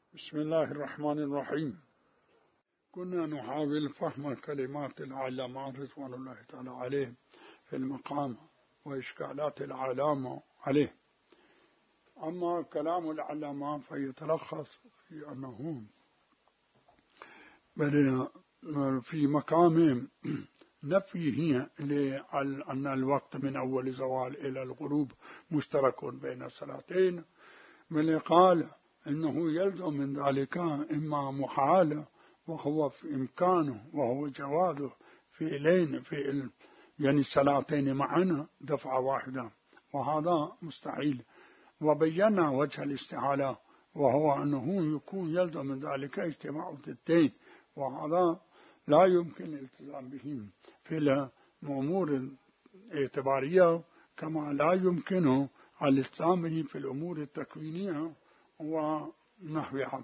بسم الله الرحمن الرحيم. كنا نحاول فهم كلمات العلماء رضوان الله تعالى عليهم في المقام وإشكالات العلامة عليه. أما كلام العلماء فيتلخص في أنه في مقام نفيه لأن الوقت من أول زوال إلى الغروب مشترك بين الصلاتين، من قال إنه يلزم من ذلك إما محال وهو في إمكانه وهو جواده في يعني الصلاتين معنا دفعة واحدة، وهذا مستحيل. وبينا وجه الاستحالة وهو أنه يكون يلزم من ذلك اجتماع الضدين، وهذا لا يمكن الالتزام به في الأمور الاعتبارية كما لا يمكن الالتزام به في الأمور التكوينية ونحوها.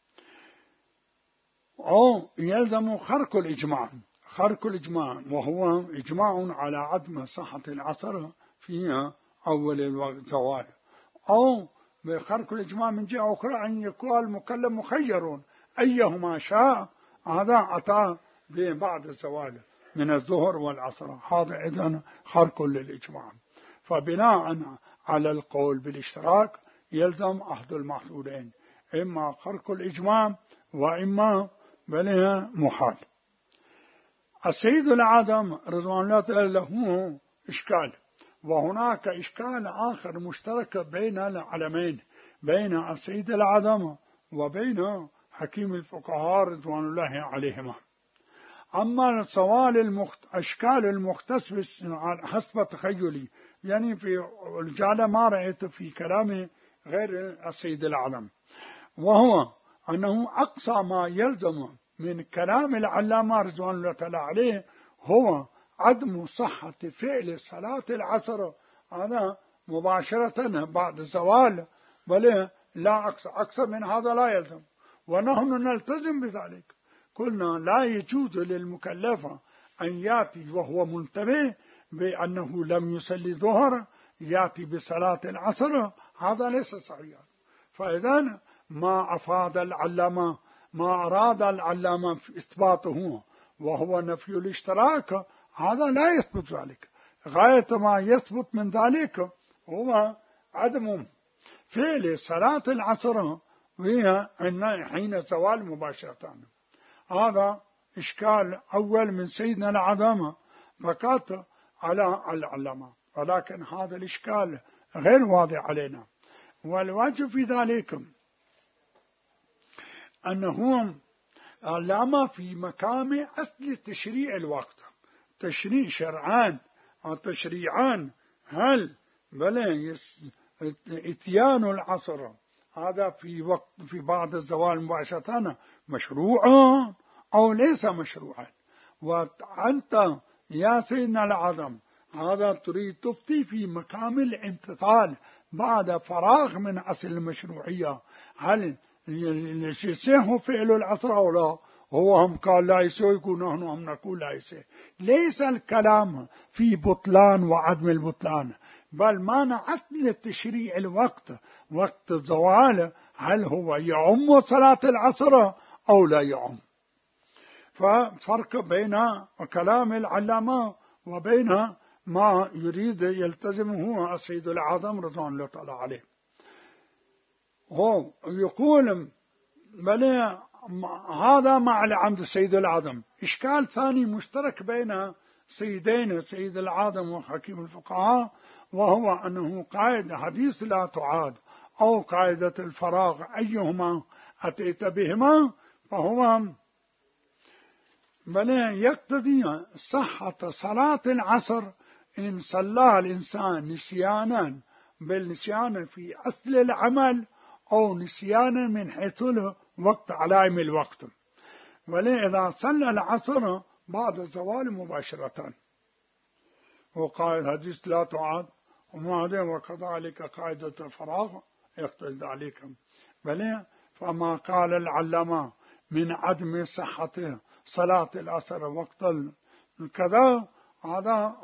أو يلزم خرق الإجماع وهو إجماع على عدم صحة العصر في أول الوقت زوال، أو بخرق الإجماع من جهة أخرى أن يكون المكلم مخير أيهما شاء، هذا أتى بعد الزوال من الظهر والعصر، هذا إذن خرق للإجماع. فبناء على القول بالاشتراك يلزم أحد المحظورين، إما خرق الإجماع وإما بلها محال. السيد العدم رضوان الله تعالى له إشكال، وهناك إشكال آخر مشترك بين العلمين، بين السيد العدم وبين حكيم الفقهاء رضوان الله عليهما. أما سؤال أشكال المختص حسب تخيلي، يعني في الجالة ما رأيت في كلام غير السيد العدم، وهو أنه أقصى ما يلزم من كلام العلامة رضوان الله تعالى عليه هو عدم صحة فعل صلاة العصر هذا مباشرة بعد الزوال، بل لا أكثر من هذا لا يلزم، ونحن نلتزم بذلك. قلنا لا يجوز للمكلف أن يأتي وهو منتبه بأنه لم يصلي ظهر يأتي بصلاة العصر، هذا ليس صحيحا. فإذا ما أفاد العلامة، ما أراد العلامة في إثباته وهو نفي الاشتراك، هذا لا يثبت ذلك. غاية ما يثبت من ذلك هو عدم فعل صلاة العصر وهي حين زوال مباشرة. هذا إشكال أول من سيدنا العدم فقط على العلامة، ولكن هذا الإشكال غير واضح علينا. والواجب في ذلك أنه علامة في مقام أصل تشريع الوقت، تشريع شرعان أو تشريعان، هل بل اتيان العصر هذا في بعض الزوال مباشرة مشروعا أو ليس مشروعا؟ وأنت يا سيدنا العظم هذا تريد تفتي في مقام الامتثال بعد فراغ من أصل المشروعية، هل يصح فعل العصر أو لا؟ هو هم قال لا يصح، يكون نحن هم نقول لا يصح. ليس الكلام في بطلان وعدم البطلان، بل معنى عدم التشريع الوقت وقت الزوال، هل هو يعم صلاة العصر أو لا يعم؟ ففرق بين كلام العلامة وبين ما يريد يلتزمه السيد العظم رضوان الله تعالى عليه. هو يقول بل هذا مع العمد السيد العظم. إشكال ثاني مشترك بين سيدين سيد العظم وحكيم الفقهاء، وهو أنه قاعدة حديث لا تعاد أو قاعدة الفراغ أيهما أتيت بهما فهو بل يقتضي صحة صلاة العصر إن صلى الإنسان نسيانا، بالنسيان في أصل العمل أو نسيانا من حيث الوقت علائم الوقت، ولإذا صلى العصر بعد الزوال مباشرة وقائد حديث لا تعاد وكذلك قاعدة الفراغ يقتضي ذلك. بل فما قال العلماء من عدم صحة صلاة العصر وقت كذا هذا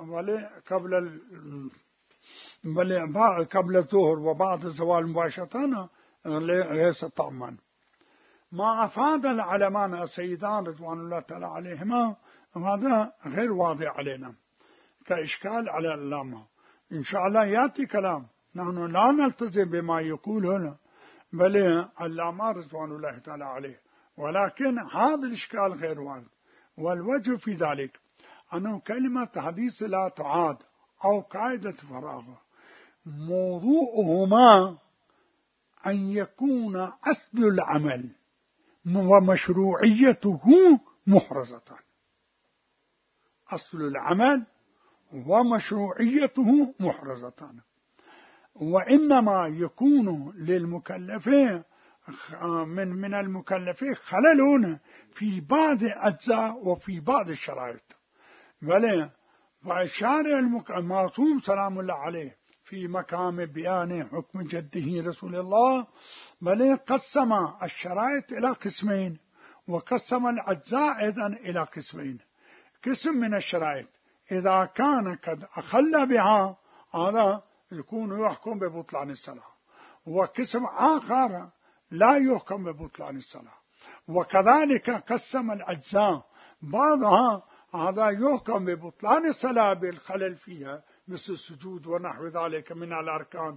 قبل الظهر وبعد الزوال مباشرة ليس طعما. ما أفاد العلمان السيدان رضوان الله تعالى عليهما هذا غير واضح علينا كإشكال على العلامة. إن شاء الله يأتي كلام، نحن لا نلتزم بما يقول هنا بل العلامة رضوان الله تعالى عليه، ولكن هذا الإشكال غير واضح. والوجه في ذلك أنه كلمة حديث لا تعاد أو قاعدة فراغ موضوعهما أن يكون أصل العمل ومشروعيته محرزة. أصل العمل ومشروعيته محرزة، وإنما يكون للمكلفين من المكلفين خلل في بعض أجزاء وفي بعض الشرائط. بل فالشارع المعصوم سلام الله عليه في مقام بيان حكم جده رسول الله بل قسم الشرائط إلى قسمين، وقسم الأجزاء أيضا إلى قسمين. قسم من الشرائط إذا كان قد أخل بها هذا يكون يحكم ببطلان الصلاة، وقسم آخر لا يحكم ببطلان الصلاة. وكذلك قسم الأجزاء بعضها هذا يحكم ببطلان الصلاة بالخلل فيها مثل السجود ونحو ذلك من الأركان،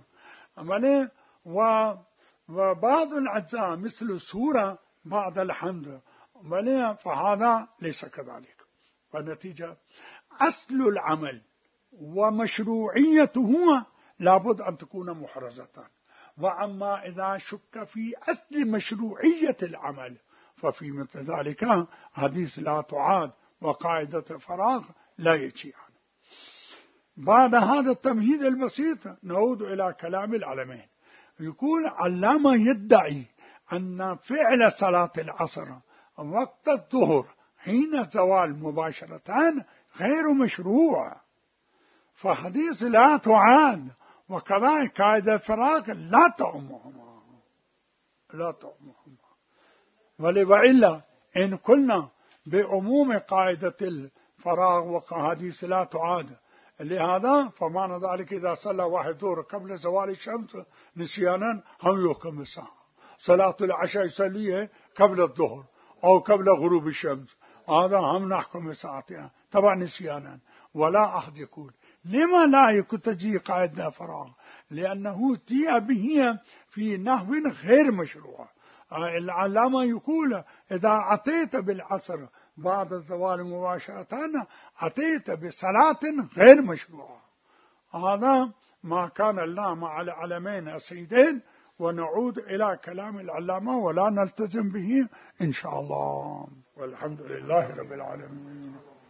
وبعض الأجزاء مثل السورة بعد الحمد فهذا ليس كذلك. فالنتيجة أصل العمل ومشروعيته لابد أن تكون محرزة. وأما إذا شك في أصل مشروعية العمل ففي مثل ذلك حديث لا تعاد وقاعدة فراغ لا يجيئان. بعد هذا التمهيد البسيط نعود إلى كلام العلمين. يقول علامة يدعي أن فعل صلاة العصر وقت الظهر حين الزوال مباشرة غير مشروع، فحديث لا تعاد وكذلك قاعدة فراغ لا تعمهما. وإلا إن قلنا بعموم قاعدة الفراغ وحديث لا تعاد لهذا فمعنى ذلك إذا صلى واحد ظهر قبل زوال الشمس نسيانا هم يحكم الساعة، صلاة العشاء يصليه قبل الظهر أو قبل غروب الشمس هذا هم نحكم ساعتها طبعا نسيانا. ولا أحد يقول لما لا تجي قاعدة فراغ، لأنه تي به في نحو غير مشروع. العلامة يقول إذا أتيت بالعصر بعد الزوال مباشرة أتيت بصلاة غير مشروعة. هذا ما كان لنا مع العلمين السيدين، ونعود إلى كلام العلامة ولا نلتزم به إن شاء الله. والحمد لله رب العالمين.